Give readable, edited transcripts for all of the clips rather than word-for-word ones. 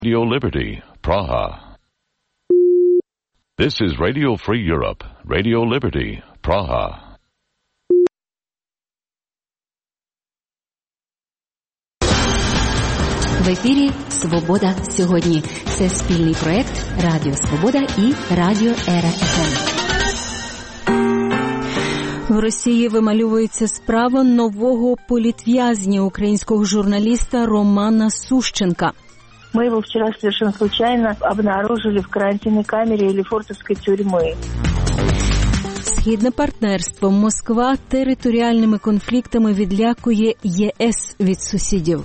Radio Liberty, Praha. This is Radio Free Europe, Radio Liberty, Praha. В ефірі «Свобода сьогодні». Це спільний проєкт Радіо Свобода і Радіо РФМ. В Росії вимальовується справа нового політв'язня, українського журналіста Романа Сущенка. Мы его вчера совершенно случайно обнаружили в карантинной камере Лефортовской тюрьмы. Східне партнерство. Москва територіальними конфліктами відлякує ЄС від сусідів.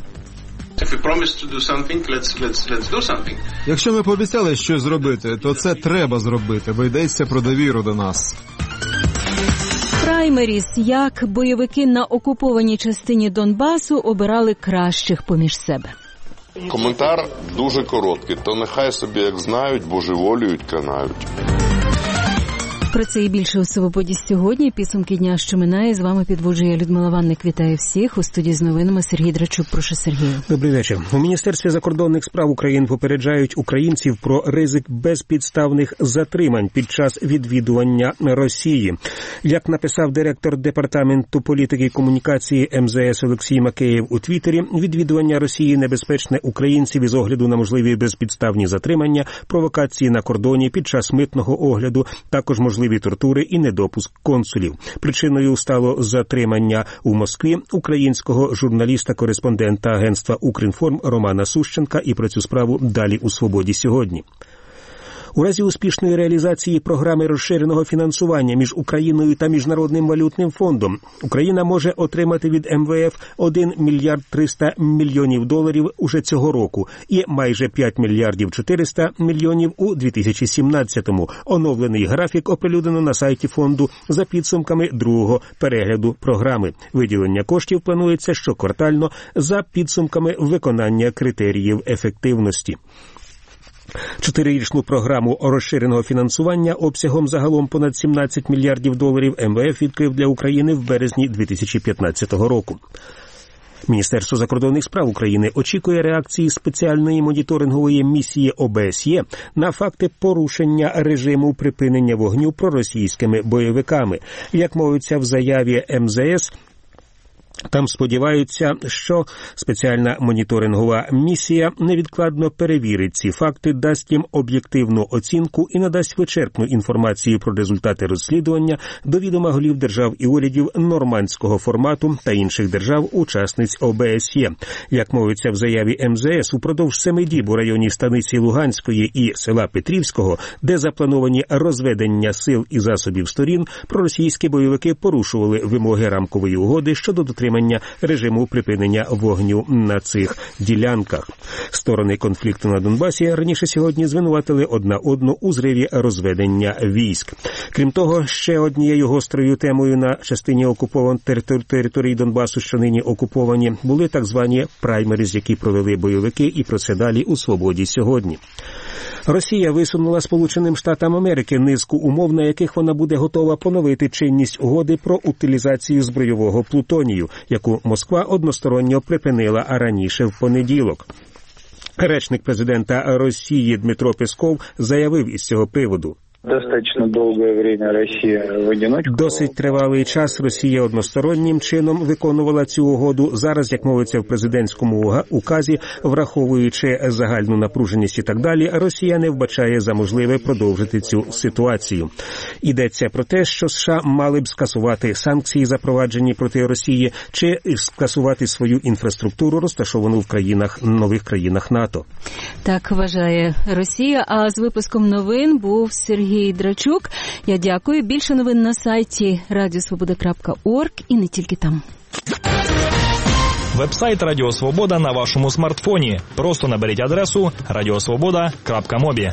Якщо ми пообіцяли щось зробити, то це треба зробити, бо йдеться про довіру до нас. Праймеріс. Як бойовики на окупованій частині Донбасу обирали кращих поміж себе. Коментар дуже короткий. То нехай собі як знають, божеволюють, канають. Про це і більше у «Свободі сьогодні». Підсумки дня, що минає. З вами підводжує Людмила Ванник. Вітаю всіх. У студії з новинами Сергій Драчук. Прошу, Сергію. Добрий вечір. У Міністерстві закордонних справ України попереджають українців про ризик безпідставних затримань під час відвідування Росії. Як написав директор Департаменту політики і комунікації МЗС Олексій Макеєв у Твіттері, відвідування Росії небезпечне українців із огляду на можливі безпідставні затримання, провокації на кордоні під час митного огляду, також можливі тортури і недопуск консулів. Причиною стало затримання у Москві українського журналіста-кореспондента агентства «Укрінформ» Романа Сущенка, і про цю справу далі у «Свободі сьогодні». У разі успішної реалізації програми розширеного фінансування між Україною та Міжнародним валютним фондом Україна може отримати від МВФ 1 мільярд 300 мільйонів доларів уже цього року і майже 5 мільярдів 400 мільйонів у 2017-му. Оновлений графік оприлюднено на сайті фонду за підсумками другого перегляду програми. Виділення коштів планується щоквартально за підсумками виконання критеріїв ефективності. 4-річну програму розширеного фінансування обсягом загалом понад 17 мільярдів доларів МВФ відкрив для України в березні 2015 року. Міністерство закордонних справ України очікує реакції спеціальної моніторингової місії ОБСЄ на факти порушення режиму припинення вогню проросійськими бойовиками. Як мовиться в заяві МЗС, там сподіваються, що спеціальна моніторингова місія невідкладно перевірить ці факти, дасть їм об'єктивну оцінку і надасть вичерпну інформацію про результати розслідування до відома голів держав і урядів нормандського формату та інших держав-учасниць ОБСЄ. Як мовиться в заяві МЗС, упродовж 7 діб у районі станиці Луганської і села Петрівського, де заплановані розведення сил і засобів сторін, проросійські бойовики порушували вимоги рамкової угоди щодо дотримання режиму припинення вогню на цих ділянках. Сторони конфлікту на Донбасі раніше сьогодні звинуватили одна одну у зриві розведення військ. Крім того, ще однією гострою темою на частині окупованих територій Донбасу, що нині окуповані, були так звані праймеріз, які провели бойовики, і про це далі у «Свободі сьогодні». Росія висунула Сполученим Штатам Америки низку умов, на яких вона буде готова поновити чинність угоди про утилізацію збройового плутонію, яку Москва односторонньо припинила раніше в понеділок. Речник президента Росії Дмитро Песков заявив із цього приводу: Досить тривалий час Росія одностороннім чином виконувала цю угоду. Зараз, як мовиться в президентському указі, враховуючи загальну напруженість і так далі, Росія не вбачає за можливе продовжити цю ситуацію. Йдеться про те, що США мали б скасувати санкції, запроваджені проти Росії, чи скасувати свою інфраструктуру, розташовану в нових країнах НАТО. Так вважає Росія. А з випуском новин був Сергій Драчук. Я дякую. Більше новин на сайті radiosvoboda.org і не тільки там. Веб-сайт Радіо Свобода на вашому смартфоні. Просто наберіть адресу radiosvoboda.mobi.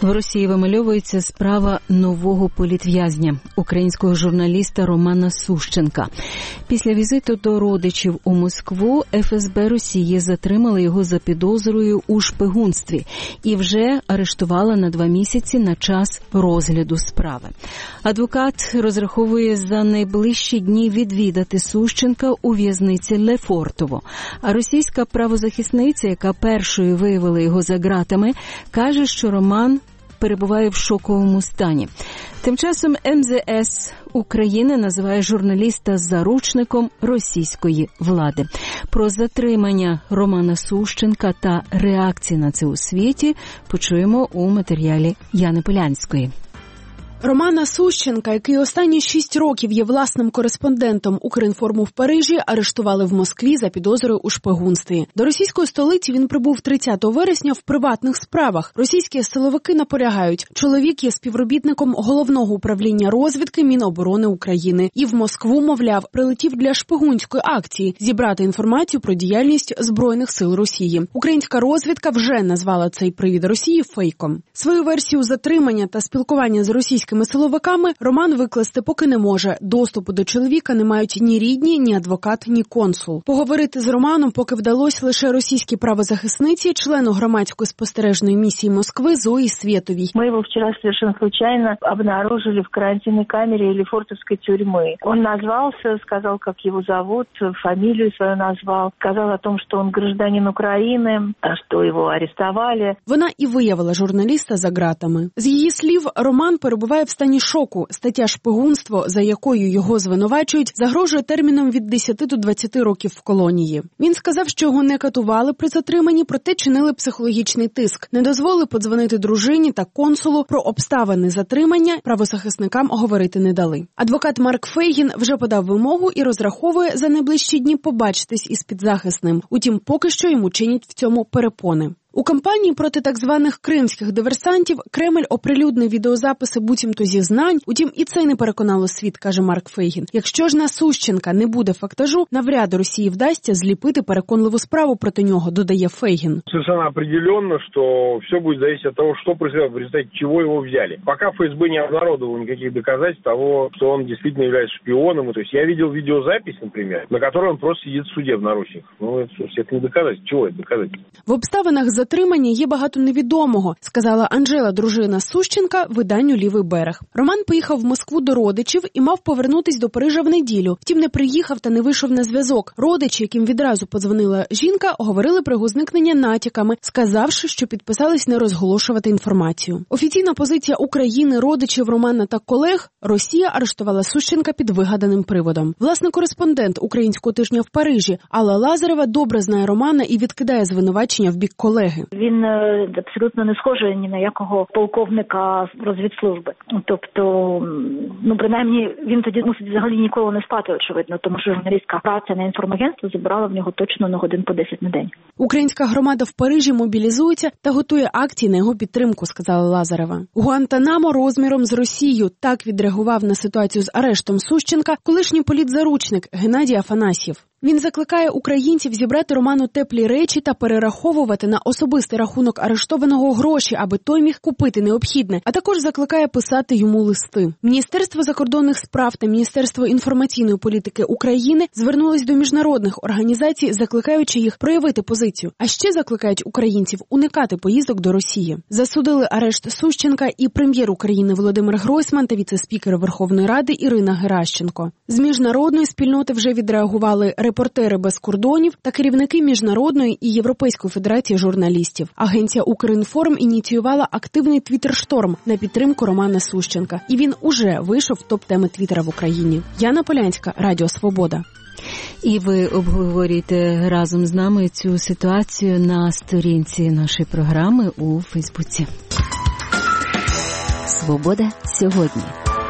В Росії вимальовується справа нового політв'язня, українського журналіста Романа Сущенка. Після візиту до родичів у Москву ФСБ Росії затримали його за підозрою у шпигунстві і вже арештувала на 2 місяці на час розгляду справи. Адвокат розраховує за найближчі дні відвідати Сущенка у в'язниці Лефортово. А російська правозахисниця, яка першою виявила його за ґратами, каже, що Роман перебуває в шоковому стані. Тим часом МЗС України називає журналіста заручником російської влади. Про затримання Романа Сущенка та реакції на це у світі почуємо у матеріалі Яни Полянської. Романа Сущенка, який останні 6 років є власним кореспондентом Укрінформу в Парижі, арештували в Москві за підозрою у шпигунстві. До російської столиці він прибув 30 вересня в приватних справах. Російські силовики наполягають, чоловік є співробітником Головного управління розвідки Міноборони України. І в Москву, мовляв, прилетів для шпигунської акції – зібрати інформацію про діяльність Збройних сил Росії. Українська розвідка вже назвала цей привід Росії фейком. Свою версію затримання та спілкування з російськими силовиками Роман викласти поки не може. Доступу до чоловіка не мають ні рідні, ні адвокат, ні консул. Поговорити з Романом поки вдалося лише російській правозахисниці, члену громадської спостережної місії Москви Зої Световій. Мы его вчера совершенно случайно обнаружили в карантинной камере Лефортовской тюрьмы. Он назвался, сказал, как его зовут, фамилию свою назвал, сказал о том, что он гражданин Украины, что его арестовали. Вона і виявила журналіста за ґратами. З її слів, Роман перебуває в стані шоку. Стаття «Шпигунство», за якою його звинувачують, загрожує терміном від 10 до 20 років в колонії. Він сказав, що його не катували при затриманні, проте чинили психологічний тиск. Не дозволили подзвонити дружині та консулу, про обставини затримання правозахисникам говорити не дали. Адвокат Марк Фейгін вже подав вимогу і розраховує за найближчі дні побачитись із підзахисним. Утім, поки що йому чинять в цьому перепони. У кампанії проти так званих кримських диверсантів Кремль оприлюднив відеозаписи буцімто зізнань, утім і це не переконало світ, каже Марк Фейгін. Якщо ж на Сущенка не буде фактажу, навряд Росії вдасться зліпити переконливу справу проти нього, додає Фейгін. Совершенно определенно, что все будет зависеть от того, что происходит, в результате чего его взяли. Пока ФСБ не обнародовал никаких доказательств того, что он действительно является шпионом. То есть я видел видеозапись, например, на которой он просто сидит в суде в наручниках. Ну, это не доказательство. Чего это доказательство? В обставинах затримання є багато невідомого, сказала Анжела, дружина Сущенка, виданню «Лівий берег». Роман поїхав в Москву до родичів і мав повернутись до Парижа в неділю. Втім, не приїхав та не вийшов на зв'язок. Родичі, яким відразу подзвонила жінка, говорили про його зникнення натяками, сказавши, що підписались не розголошувати інформацію. Офіційна позиція України, родичів Романа та колег – Росія арештувала Сущенка під вигаданим приводом. Власне, кореспондент українського тижня в Парижі Алла Лазарева добре знає Романа і відкидає звинувачення в бік колеги. Він абсолютно не схожий ні на якого полковника розвідслужби. Тобто, принаймні, він тоді мусить взагалі ніколи не спати, очевидно, тому що журналістська праця на інформагентство забирала в нього точно на годин по 10 на день. Українська громада в Парижі мобілізується та готує акції на його підтримку, сказала Лазарева. Гуантанамо розміром з Росією – так відреагував на ситуацію з арештом Сущенка колишній політзаручник Геннадій Афанасьєв. Він закликає українців зібрати Роману теплі речі та перераховувати на особистий рахунок арештованого гроші, аби той міг купити необхідне, а також закликає писати йому листи. Міністерство закордонних справ та Міністерство інформаційної політики України звернулись до міжнародних організацій, закликаючи їх проявити позицію. А ще закликають українців уникати поїздок до Росії. Засудили арешт Сущенка і прем'єр України Володимир Гройсман та віце-спікер Верховної Ради Ірина Геращенко. З міжнародної спільноти вже відреагували Репортери без кордонів та керівники Міжнародної і Європейської федерації журналістів. Агенція «Укрінформ» ініціювала активний твіттер-шторм на підтримку Романа Сущенка. І він уже вийшов в топ-теми твіттера в Україні. Яна Полянська, Радіо Свобода. І ви обговорюєте разом з нами цю ситуацію на сторінці нашої програми у Фейсбуці. Свобода сьогодні.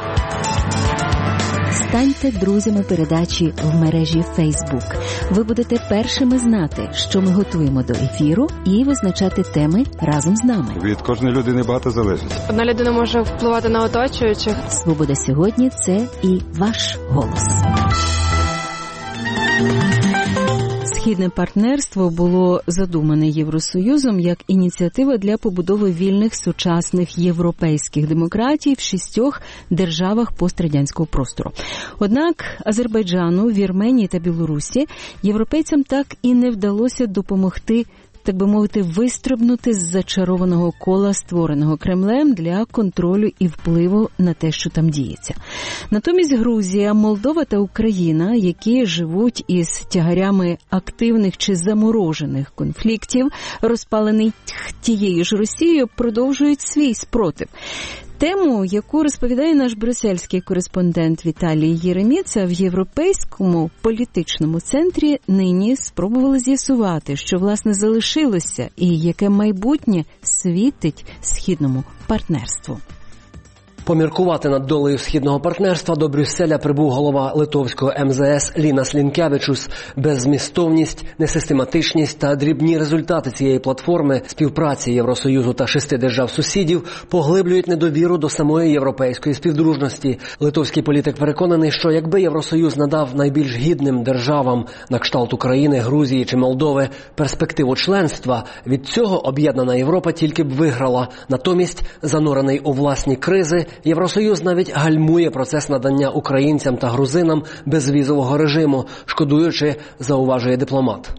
Станьте друзями передачі в мережі Facebook. Ви будете першими знати, що ми готуємо до ефіру, і визначати теми разом з нами. Від кожної людини багато залежить. Одна людина може впливати на оточуючих. Свобода сьогодні – це і ваш голос. Східне партнерство було задумане Євросоюзом як ініціатива для побудови вільних сучасних європейських демократій в 6 державах пострадянського простору. Однак Азербайджану, Вірменії та Білорусі європейцям так і не вдалося допомогти, так би мовити, вистрибнути з зачарованого кола, створеного Кремлем для контролю і впливу на те, що там діється. Натомість Грузія, Молдова та Україна, які живуть із тягарями активних чи заморожених конфліктів, розпалених тією ж Росією, продовжують свій спротив. Тему, яку розповідає наш брюссельський кореспондент Віталій Єреміца, в Європейському політичному центрі нині спробували з'ясувати, що, власне, залишилося і яке майбутнє світить східному партнерству. Поміркувати над долею східного партнерства до Брюсселя прибув голова литовського МЗС Лінас Лінкевичус. Беззмістовність, несистематичність та дрібні результати цієї платформи співпраці Євросоюзу та 6 держав-сусідів поглиблюють недовіру до самої європейської співдружності. Литовський політик переконаний, що якби Євросоюз надав найбільш гідним державам на кшталт України, Грузії чи Молдови перспективу членства, від цього об'єднана Європа тільки б виграла. Натомість, занурений у власні кризи, Євросоюз навіть гальмує процес надання українцям та грузинам безвізового режиму, шкодуючи, зауважує дипломат.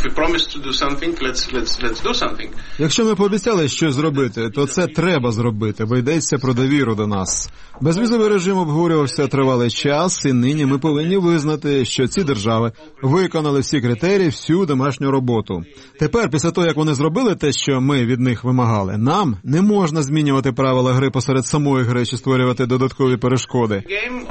Якщо ми пообіцяли щось зробити, то це треба зробити, бо йдеться про довіру до нас. Безвізовий режим обговорювався тривалий час, і нині ми повинні визнати, що ці держави виконали всі критерії, всю домашню роботу. Тепер, після того, як вони зробили те, що ми від них вимагали, нам не можна змінювати правила гри посеред самої гри чи створювати додаткові перешкоди.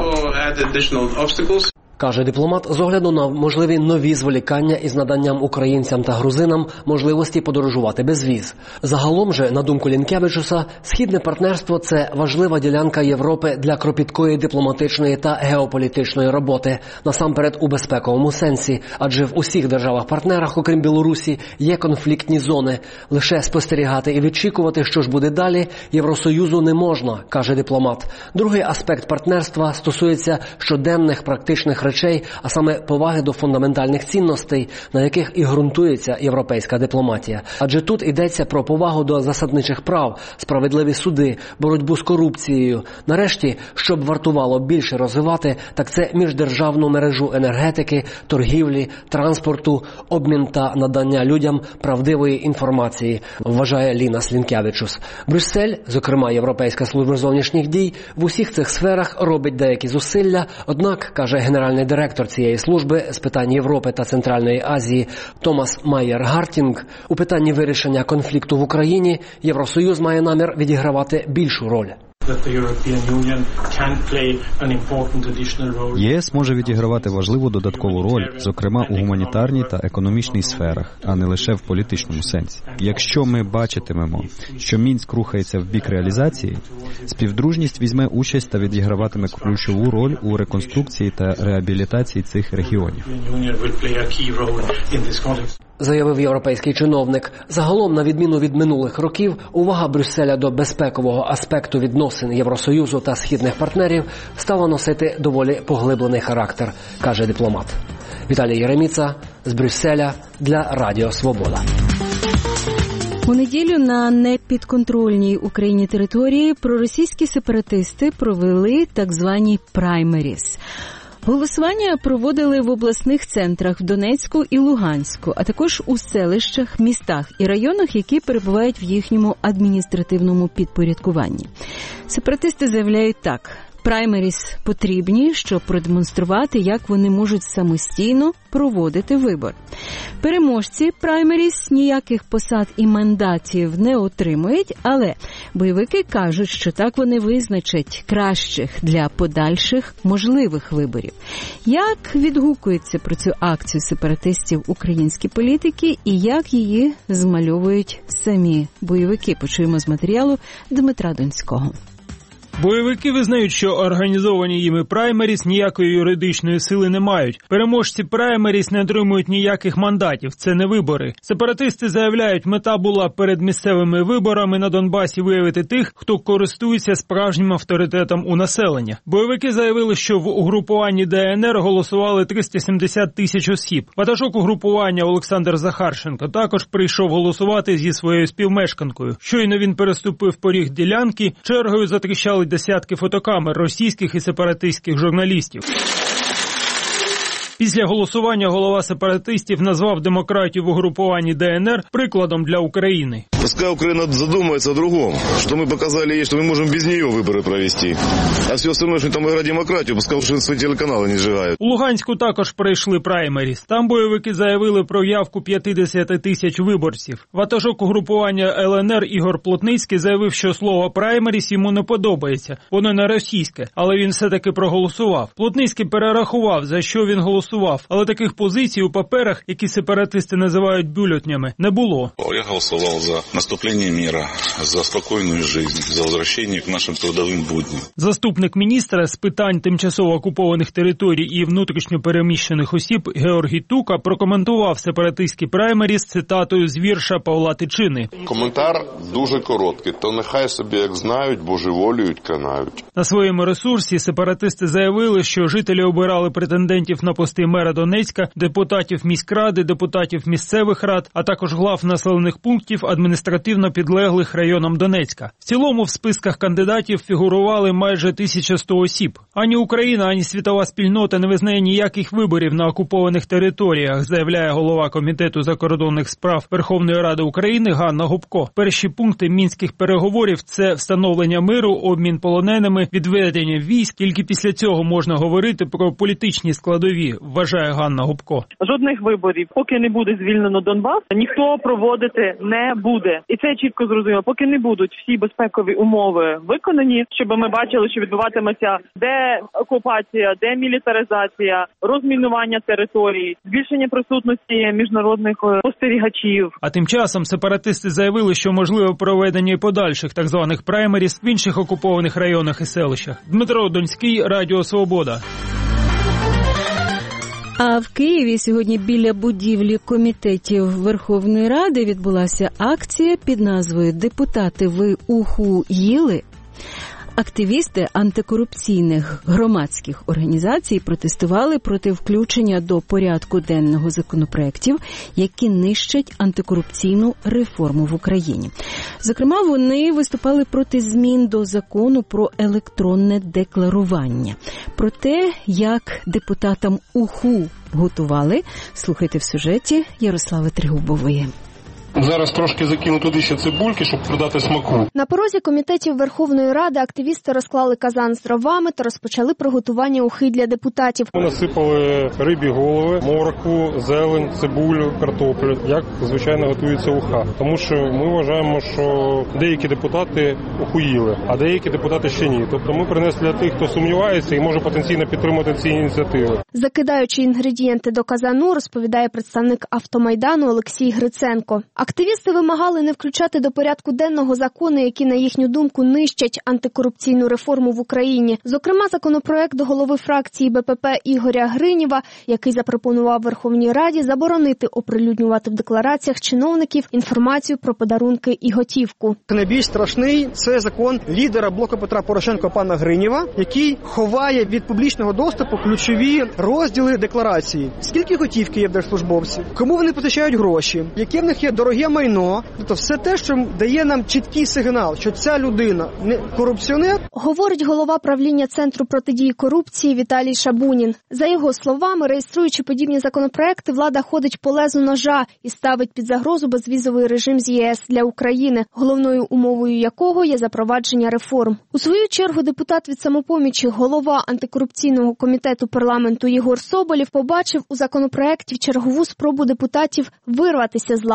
Каже дипломат, з огляду на можливі нові зволікання із наданням українцям та грузинам можливості подорожувати без віз. Загалом же, на думку Лінкевичуса, східне партнерство – це важлива ділянка Європи для кропіткої дипломатичної та геополітичної роботи, насамперед у безпековому сенсі, адже в усіх державах-партнерах, окрім Білорусі, є конфліктні зони. Лише спостерігати і відчікувати, що ж буде далі, Євросоюзу не можна, каже дипломат. Другий аспект партнерства стосується щоденних практичних речей, а саме поваги до фундаментальних цінностей, на яких і ґрунтується європейська дипломатія. Адже тут йдеться про повагу до засадничих прав, справедливі суди, боротьбу з корупцією. Нарешті, що б вартувало більше розвивати, так це міждержавну мережу енергетики, торгівлі, транспорту, обмін та надання людям правдивої інформації, вважає Лінас Лінкевичус. Брюссель, зокрема Європейська служба зовнішніх дій, в усіх цих сферах робить деякі зусилля, однак, каже генеральний директор цієї служби з питань Європи та Центральної Азії Томас Майєр-Гартінг, у питанні вирішення конфлікту в Україні Євросоюз має намір відігравати більшу роль. ЄС може відігравати важливу додаткову роль, зокрема у гуманітарній та економічній сферах, а не лише в політичному сенсі. Якщо ми бачитимемо, що Мінськ рухається в бік реалізації, співдружність візьме участь та відіграватиме ключову роль у реконструкції та реабілітації цих регіонів. Заявив європейський чиновник. Загалом, на відміну від минулих років, увага Брюсселя до безпекового аспекту відносин Євросоюзу та східних партнерів стала носити доволі поглиблений характер, каже дипломат. Віталій Єреміца з Брюсселя для Радіо Свобода. У неділю на непідконтрольній Україні території проросійські сепаратисти провели так звані праймеріс. Голосування проводили в обласних центрах в Донецьку і Луганську, а також у селищах, містах і районах, які перебувають в їхньому адміністративному підпорядкуванні. Сепаратисти заявляють так: праймеріс потрібні, щоб продемонструвати, як вони можуть самостійно проводити вибори. Переможці праймеріс ніяких посад і мандатів не отримують, але бойовики кажуть, що так вони визначать кращих для подальших можливих виборів. Як відгукуються про цю акцію сепаратистів українські політики і як її змальовують самі бойовики? Почуємо з матеріалу Дмитра Донського. Бойовики визнають, що організовані їми праймеріс ніякої юридичної сили не мають. Переможці праймеріс не отримують ніяких мандатів, це не вибори. Сепаратисти заявляють, мета була перед місцевими виборами на Донбасі виявити тих, хто користується справжнім авторитетом у населення. Бойовики заявили, що в угрупуванні ДНР голосували 370 тисяч осіб. Ватажок угрупування Олександр Захарченко також прийшов голосувати зі своєю співмешканкою. Щойно він переступив поріг ділянки, чергою затріщали десятки фотокамер російських і сепаратистських журналістів. Після голосування голова сепаратистів назвав демократію в угрупуванні ДНР прикладом для України. Пускай Украина задумается о другом, что мы показали ей, что мы можем без нее выборы провести. А все остальное, что там играть демократию, пускай уже свои телеканалы не сжигают. У Луганську також пройшли праймеріс. Там бойовики заявили про явку 50 тисяч виборців. Ватажок угрупування ЛНР Ігор Плотницький заявив, що слово праймеріс йому не подобається. Воно не російське, але він все-таки проголосував. Плотницький перерахував, за що він голосував, але таких позицій у паперах, які сепаратисти називають бюлетнями, не було. Я голосував за наступлення мира, за спокійну життя, за возвращення к нашим трудовим будням. Заступник міністра з питань тимчасово окупованих територій і внутрішньо переміщених осіб Георгій Тука прокоментував сепаратистський праймеріс цитатою з вірша Павла Тичини. Коментар дуже короткий, то нехай собі як знають, божеволюють, канають. На своєму ресурсі сепаратисти заявили, що жителі обирали претендентів на пости мера Донецька, депутатів міськради, депутатів місцевих рад, а також глав населених пунктів адміністративно підлеглих районам Донецька. В цілому в списках кандидатів фігурували майже 1100 осіб. Ані Україна, ані світова спільнота не визнає ніяких виборів на окупованих територіях, заявляє голова Комітету закордонних справ Верховної Ради України Ганна Гопко. Перші пункти мінських переговорів – це встановлення миру, обмін полоненими, відведення військ. Тільки після цього можна говорити про політичні складові, вважає Ганна Гопко. Жодних виборів, поки не буде звільнено Донбас, ніхто проводити не буде. І це чітко зрозуміло. Поки не будуть всі безпекові умови виконані, щоб ми бачили, що відбуватиметься деокупація, демілітаризація, розмінування територій, збільшення присутності міжнародних спостерігачів. А тим часом сепаратисти заявили, що можливе проведення і подальших так званих праймеріс в інших окупованих районах і селищах. Дмитро Донський, Радіо Свобода. А в Києві сьогодні біля будівлі комітетів Верховної Ради відбулася акція під назвою «Депутати, ви уху їли?». Активісти антикорупційних громадських організацій протестували проти включення до порядку денного законопроєктів, які нищать антикорупційну реформу в Україні. Зокрема, вони виступали проти змін до закону про електронне декларування. Про те, як депутатам УХУ готували, слухайте в сюжеті Ярослави Тригубової. Зараз трошки закину туди ще цибульки, щоб придати смаку. На порозі комітетів Верховної Ради активісти розклали казан з дровами та розпочали приготування ухи для депутатів. Ми насипали рибі голови, моркву, зелень, цибулю, картоплю. Як, звичайно, готується уха. Тому що ми вважаємо, що деякі депутати уху їли, а деякі депутати ще ні. Тобто ми принесли для тих, хто сумнівається і може потенційно підтримати ці ініціативи. Закидаючи інгредієнти до казану, розповідає представник Автомайдану Олексій Гриценко. Активісти вимагали не включати до порядку денного закони, які, на їхню думку, нищать антикорупційну реформу в Україні. Зокрема, законопроект до голови фракції БПП Ігоря Гриніва, який запропонував Верховній Раді заборонити оприлюднювати в деклараціях чиновників інформацію про подарунки і готівку. Найбільш страшний – це закон лідера блоку Петра Порошенка пана Гриніва, який ховає від публічного доступу ключові розділи декларації. Скільки готівки є в держслужбовців, кому вони позичають гроші, яке в них є дороге майно. Тобто все те, що дає нам чіткий сигнал, що ця людина не корупціонер. Говорить голова правління Центру протидії корупції Віталій Шабунін. За його словами, реєструючи подібні законопроекти, влада ходить по лезу ножа і ставить під загрозу безвізовий режим з ЄС для України, головною умовою якого є запровадження реформ. У свою чергу депутат від «Самопомічі», голова антикорупційного комітету парламенту Єгор Соболєв побачив у законопроекті чергову спробу депутатів вирватися з лап законодавства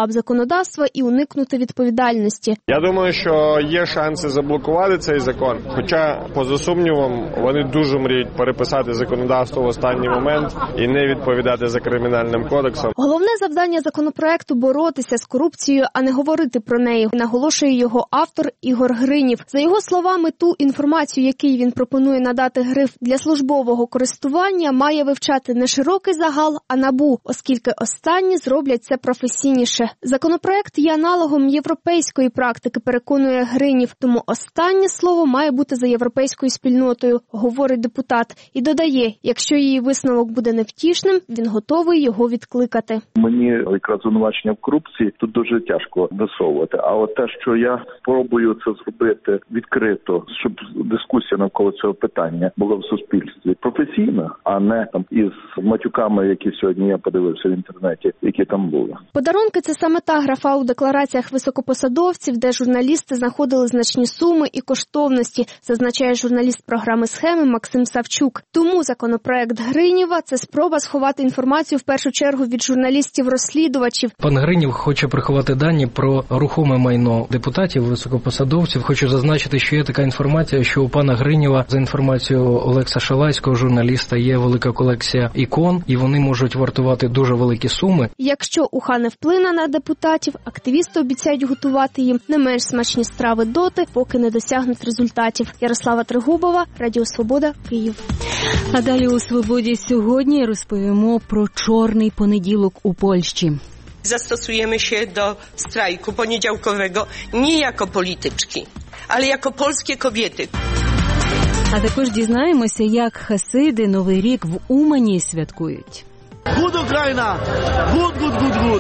законодавства і уникнути відповідальності. Я думаю, що є шанси заблокувати цей закон, хоча, поза сумнівом, вони дуже мріють переписати законодавство в останній момент і не відповідати за кримінальним кодексом. Головне завдання законопроекту – боротися з корупцією, а не говорити про неї, наголошує його автор Ігор Гринів. За його словами, ту інформацію, який він пропонує надати гриф для службового користування, має вивчати не широкий загал, а НАБУ, оскільки останні зроблять це професійніше. Законопроект є аналогом європейської практики, переконує Гринів, тому останнє слово має бути за європейською спільнотою, говорить депутат. І додає, якщо її висновок буде невтішним, він готовий його відкликати. Мені якраз звинувачення в корупції тут дуже тяжко висовувати. А от те, що я спробую це зробити відкрито, щоб дискусія навколо цього питання була в суспільстві професійна, а не там із матюками, які сьогодні я подивився в інтернеті, які там були. Подарунки – це саме та графа у деклараціях високопосадовців, де журналісти знаходили значні суми і коштовності, зазначає журналіст програми «Схеми» Максим Савчук. Тому законопроект Гриніва – це спроба сховати інформацію в першу чергу від журналістів-розслідувачів. Пан Гринів хоче приховати дані про рухоме майно депутатів, високопосадовців. Хочу зазначити, що є така інформація, що у пана Гриніва, за інформацією Олекса Шалайського, журналіста, є велика колекція ікон, і вони можуть вартувати дуже великі суми. Якщо уха не вплине на депутатів, активісти обіцяють готувати їм не менш смачні страви доти, поки не досягнуть результатів. Ярослава Тригубова, Радіо Свобода, Київ. А далі у «Свободі сьогодні» розповімо про чорний понеділок у Польщі. Zastosujemy się do strajku poniedziałkowego nie jako polityczki, ale jako polskie kobiety. А також дізнаємося, як хасиди Новий рік в Умані святкують. Гуд Україна! Гуд, гуд, гуд, гуд!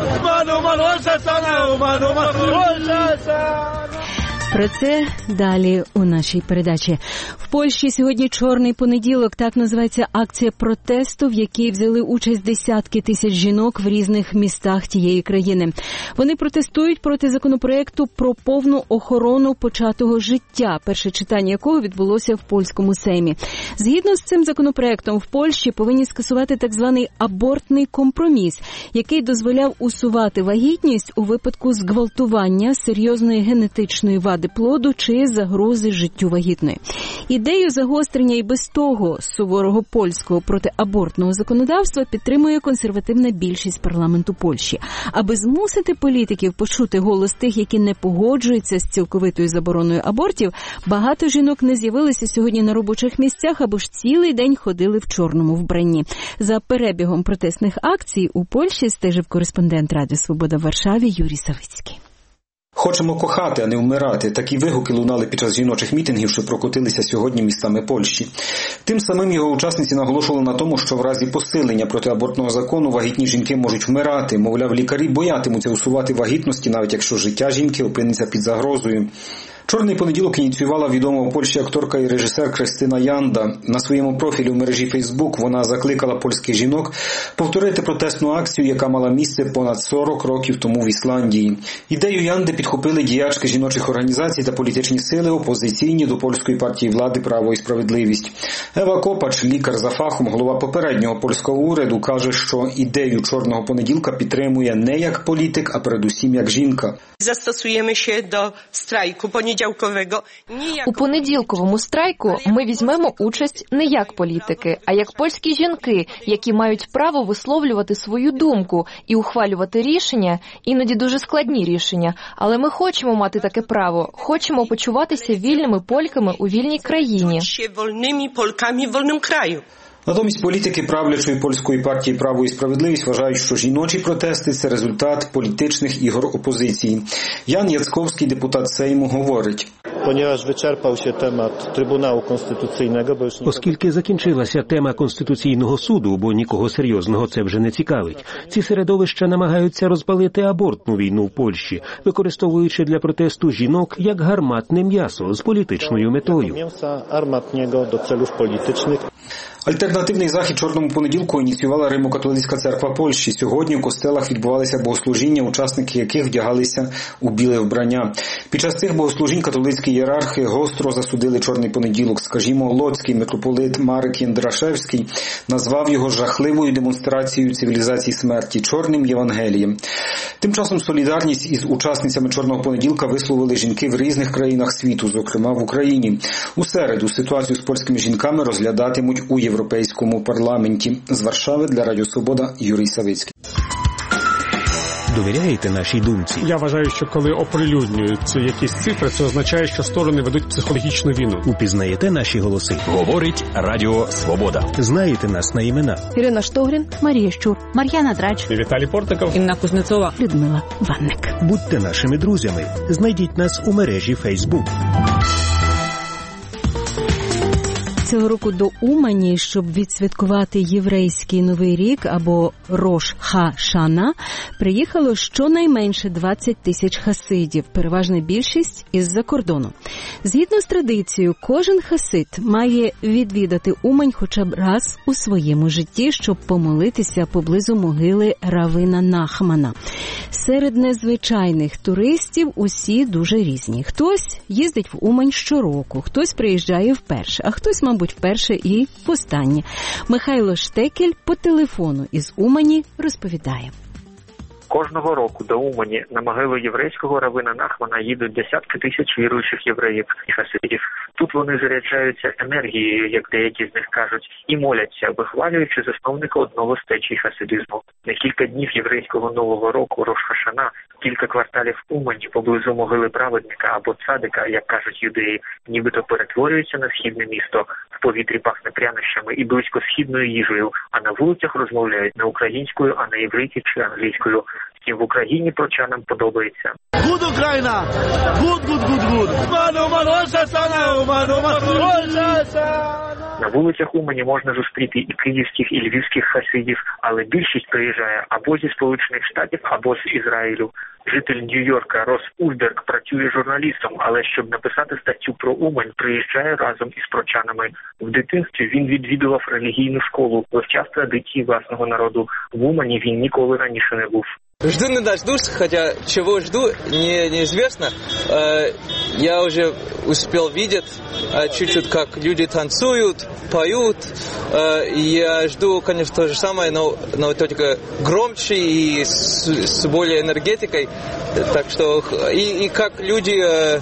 Про це далі у нашій передачі. В Польщі сьогодні чорний понеділок, так називається акція протесту, в якій взяли участь десятки тисяч жінок в різних містах тієї країни. Вони протестують проти законопроекту про повну охорону початого життя, перше читання якого відбулося в польському Сеймі. Згідно з цим законопроектом в Польщі повинні скасувати так званий абортний компроміс, який дозволяв усувати вагітність у випадку зґвалтування, серйозної генетичної вади плоду чи загрози життю вагітної. Ідею загострення і без того суворого польського протиабортного законодавства підтримує консервативна більшість парламенту Польщі. Аби змусити політиків почути голос тих, які не погоджуються з цілковитою забороною абортів, багато жінок не з'явилися сьогодні на робочих місцях або ж цілий день ходили в чорному вбранні. За перебігом протестних акцій у Польщі стежив кореспондент Радіо Свобода в Варшаві Юрій Савицький. «Хочемо кохати, а не вмирати» – такі вигуки лунали під час жіночих мітингів, що прокотилися сьогодні містами Польщі. Тим самим його учасниці наголошували на тому, що в разі посилення протиабортного закону вагітні жінки можуть вмирати. Мовляв, лікарі боятимуться усувати вагітності, навіть якщо життя жінки опиниться під загрозою. Чорний понеділок ініціювала відома у Польщі акторка і режисер Кристина Янда. На своєму профілі в мережі Facebook вона закликала польських жінок повторити протестну акцію, яка мала місце понад 40 років тому в Ісландії. Ідею Янди підхопили діячки жіночих організацій та політичні сили, опозиційні до польської партії влади «Право і справедливість». Ева Копач, лікар за фахом, голова попереднього польського уряду, каже, що ідею чорного понеділка підтримує не як політик, а передусім як жінка. Застосуємо się до страйку понеділкового. У понеділковому страйку ми візьмемо участь не як політики, а як польські жінки, які мають право висловлювати свою думку і ухвалювати рішення, іноді дуже складні рішення. Але ми хочемо мати таке право, хочемо почуватися вільними польками у вільній країні. Вільними полками в вільному краю. Натомість політики правлячої польської партії «Право і справедливість» вважають, що жіночі протести – це результат політичних ігор опозиції. Ян Яцковський, депутат Сейму, говорить. Оскільки закінчилася тема Конституційного суду, бо нікого серйозного це вже не цікавить. Ці середовища намагаються розпалити абортну війну в Польщі, використовуючи для протесту жінок як гарматне м'ясо з політичною метою. Альтернативний захід чорному понеділку ініціювала Римо-католицька церква Польщі. Сьогодні в костелах відбувалися богослужіння, учасники яких вдягалися у біле вбрання. Під час цих богослужінь католицькі ієрархи гостро засудили чорний понеділок. Скажімо, лодський митрополит Марек Єндрашевський назвав його жахливою демонстрацією цивілізації смерті, чорним Євангелієм. Тим часом солідарність із учасницями «Чорного понеділка» висловили жінки в різних країнах світу, зокрема в Україні. У середу ситуацію з польськими жінками розглядатимуть у Європейському парламенті. З Варшави для Радіо Свобода Юрій Савицький. Довіряєте нашій думці? Я вважаю, що коли оприлюднюються якісь цифри, це означає, що сторони ведуть психологічну війну. Упізнаєте наші голоси? Говорить Радіо Свобода. Знаєте нас на імена? Ірина Штогрін, Марія Щур, Мар'яна Драч, Віталій Портников, Інна Кузнецова, Людмила Ванник. Будьте нашими друзями. Знайдіть нас у мережі Facebook. Цього року до Умані, щоб відсвяткувати єврейський Новий рік або Рош Ха-Шана, приїхало щонайменше 20 тисяч хасидів, переважна більшість із-за кордону. Згідно з традицією, кожен хасид має відвідати Умань хоча б раз у своєму житті, щоб помолитися поблизу могили Равина Нахмана. Серед незвичайних туристів усі дуже різні. Хтось їздить в Умань щороку, хтось приїжджає вперше, а хтось, мабуть, вперше і востаннє. Михайло Штекель по телефону із Умані розповідає. Кожного року до Умані на могилу єврейського равина Нахмана їдуть десятки тисяч віруючих євреїв і хасидів. Тут вони заряджаються енергією, як деякі з них кажуть, і моляться, вихвалюючи засновника одного з течій хасидизму. На кілька днів єврейського Нового року Рош Ха-Шана кілька кварталів Умані поблизу могили праведника або цадика, як кажуть юдеї, нібито перетворюються на східне місто. В повітрі пахне прянощами і близько східною їжею, а на вулицях розмовляють не українською, а на івриті чи англійською. Втім, в Україні прочанам подобається. Гуд Україна! Гуд, гуд, гуд, гуд! На вулицях Умані можна зустріти і київських, і львівських хасидів, але більшість приїжджає або зі Сполучених Штатів, або з Ізраїлю. Житель Нью-Йорка Рос Ульберг працює журналістом, але щоб написати статтю про Умань, приїжджає разом із прочанами. В дитинстві він відвідував релігійну школу, вивчав традиції власного народу. В Умані він ніколи раніше не був. Жду не дождусь, хотя чего жду, неизвестно. Я уже успел видеть чуть-чуть, как люди танцуют, поют. Я жду, конечно, то же самое, но только громче и с более энергетикой. Так что и как люди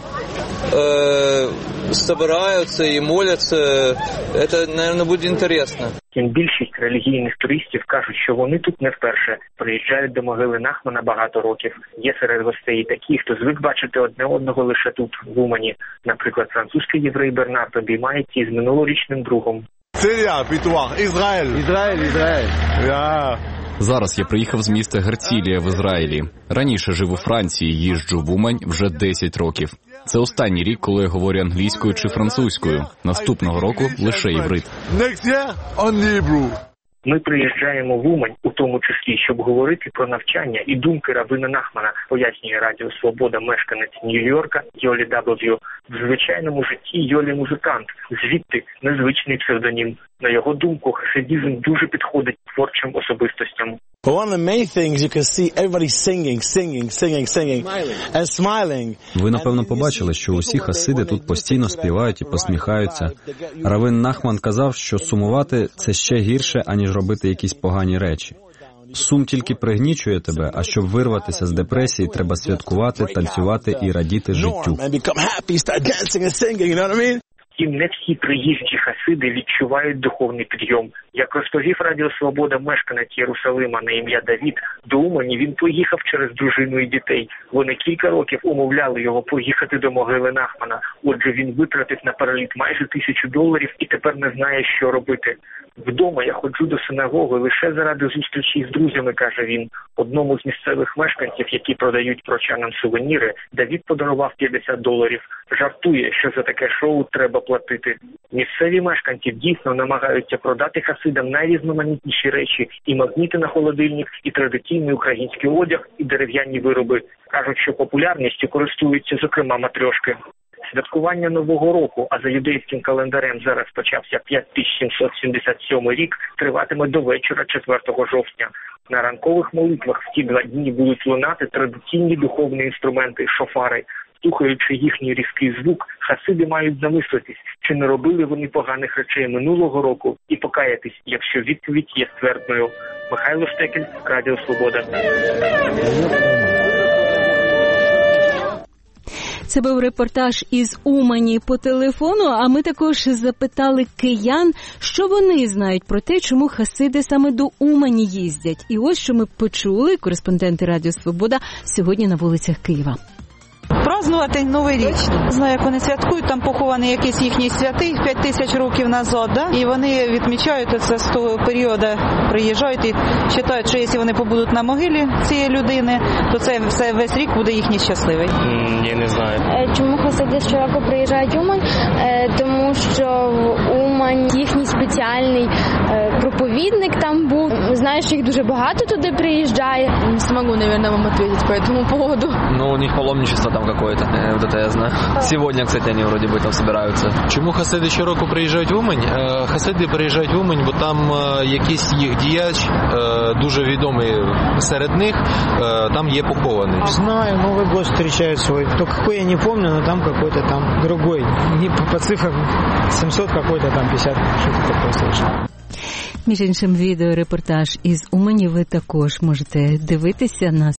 собираются и молятся, это, наверное, будет интересно. Тим більшість релігійних туристів кажуть, що вони тут не вперше. Приїжджають до могили Нахмана багато років. Є серед гостей і такі, хто звик бачити одне одного лише тут, в Умані. Наприклад, французький єврей Бернард обіймається із минулорічним другом. Сирія, Пітуах, Ізраїль. Ізраїль. Зараз я приїхав з міста Герцілія в Ізраїлі. Раніше жив у Франції, їжджу в Умань вже 10 років. Це останній рік, коли я говорю англійською чи французькою. Наступного року лише іврит. Ми приїжджаємо в Умань, у тому числі, щоб говорити про навчання і думки равина Нахмана, пояснює Радіо Свобода мешканець Нью-Йорка Йолі W. В звичайному житті Йолі музикант, звідти незвичний псевдонім. На його думку, хасидизм дуже підходить творчим особистостям. One of the main things you can see everybody singing and smiling. Ви, напевно, побачили, що усі хасиди тут постійно співають і посміхаються. Равин Нахман казав, що сумувати – це ще гірше, аніж робити якісь погані речі. Сум тільки пригнічує тебе, а щоб вирватися з депресії, треба святкувати, танцювати і радіти життю. Втім, не всі приїжджі хасиди відчувають духовний підйом. Як розповів Радіо Свобода мешканець Єрусалима на ім'я Давід, до Умані він поїхав через дружину і дітей. Вони кілька років умовляли його поїхати до могили Нахмана. Отже, він витратив на переліт майже $1000 і тепер не знає, що робити. Вдома я ходжу до синагоги лише заради зустрічі з друзями, каже він. Одному з місцевих мешканців, які продають прочанам сувеніри, Давід подарував $50. Жартує, що за таке шоу треба платити. Місцеві мешканці дійсно намагаються продати хасидам найрізноманітніші речі, і магніти на холодильник, і традиційний український одяг, і дерев'яні вироби. Кажуть, що популярністю користуються, зокрема, матрьошки. Святкування Нового року, а за юдейським календарем зараз почався 5777 рік, триватиме до вечора 4 жовтня. На ранкових молитвах в ті 2 дні будуть лунати традиційні духовні інструменти – шофари. Слухаючи їхній різкий звук, хасиди мають замислитись, чи не робили вони поганих речей минулого року, і покаятись, якщо відповідь є ствердною. Михайло Штекель, Радіо Свобода. Це був репортаж із Умані по телефону, а ми також запитали киян, що вони знають про те, чому хасиди саме до Умані їздять. І ось що ми почули, кореспонденти Радіо Свобода, сьогодні на вулицях Києва. Празднувати Новий рік. Знаю, як вони святкують, там похований якийсь їхній святий 5000 років назад, да? І вони відмічають це з того періоду, приїжджають і вважають, що якщо вони побудуть на могилі цієї людини, то це все весь рік буде їхній щасливий. Я не знаю. Чому хасиди щороку приїжджають в Умань? Тому що в Умань їхній спеціальний проповідник там був. Знаю, що їх дуже багато туди приїжджає. Не смогу, наверное, вам ответить по этому поводу. Ну, у них паломничество там какое-то, вот это я знаю. Сегодня, кстати, они вроде бы там собираются. Чому хасиди щороку приїжджають в Умань? Хасиди приїжджають в Умань, бо там якийсь їх діяч, дуже відомий серед них, там є похований. Знаю, Новый год встречают свой. Кто какой, я не помню, но там какой-то там другой. Не по цифрам 700 какой-то там 50, что-то такое слышал. Між іншим, відеорепортаж із Умані ви також можете дивитися на